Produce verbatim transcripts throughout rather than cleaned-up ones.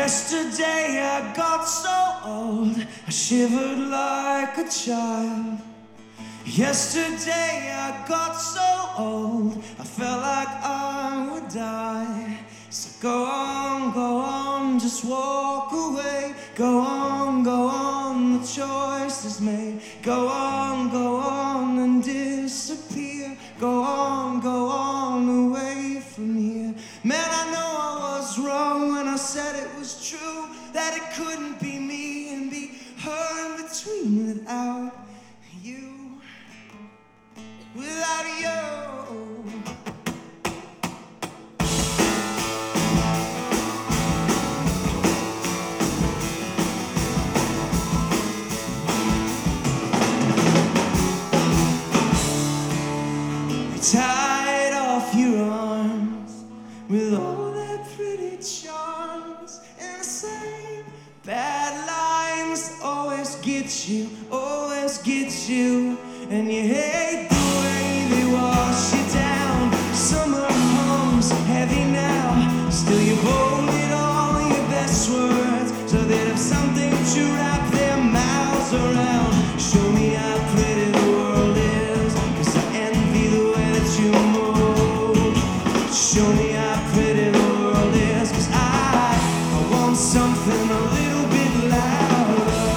Yesterday I got so old, I shivered like a child. Yesterday I got so old, I felt like I would die. So go on, go on, just walk away. Go on, go on, the choice is made. Go on, go on and disappear. Go on, go on, away from here. Man, I know I was wrong when I said it was true, that it couldn't be me and be her in between without you, without you. Tied off your arms with all their pretty charms, and the same bad lines always get you, always get you, and you hate the way they wash you down. Summer home's heavy now, still you hold it all your best words, so they have something to wrap their mouths around. Show me how pretty the world is, 'cause I envy the way that you move. Show me how pretty the world is, 'cause I, I want something a little bit louder.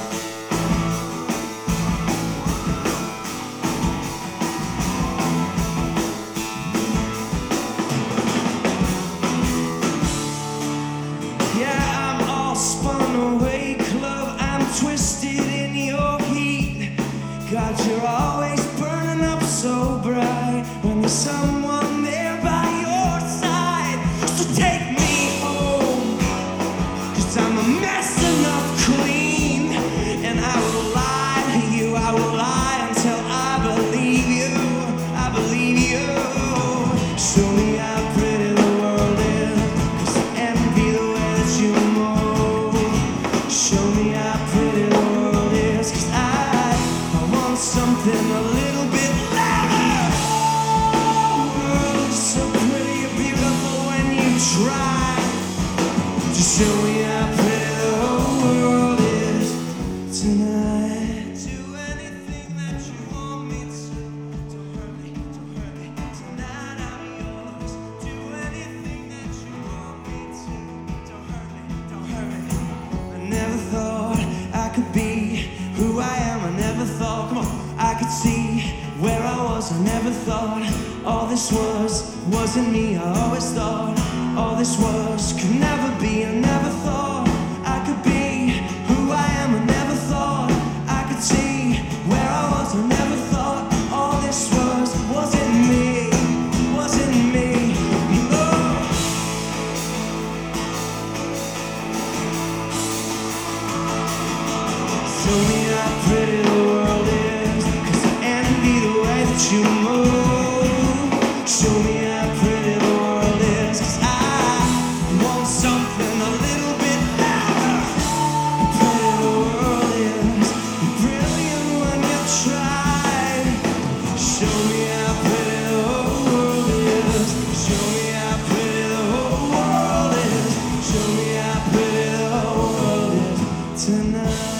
Yeah, I'm all spun away, club, I'm twisted in your heat. God, you're always burning up so bright when there's someone there by your side. So take me home, 'cause I'm a mess enough clean, and I will lie to you, I will lie until I believe you, I believe you. Show me how pretty the world is, 'cause I envy the way that you move. Show me how pretty the world is, 'cause I, I want something a little bit louder. The world is so pretty and beautiful when you try to show me how pretty the whole world is tonight. Do anything that you want me to. Don't hurt me, don't hurt me. Tonight I'm yours. Do anything that you want me to. Don't hurt me, don't hurt me. I never thought I could be who I am. I never thought, come on, I could see where I was. I never thought all this was, wasn't me. I always thought all this was, could never be. I never thought I could be who I am. I never thought I could see where I was. I never thought all this was, wasn't me, wasn't me. No. Show me how pretty the world is, 'cause I envy the way that you move. Show me how pretty the world is, 'cause I want something a little bit louder. How pretty the world is, brilliant when you try. Show me how pretty the whole world is. Show me how pretty the whole world is. Show me how pretty the whole world is tonight.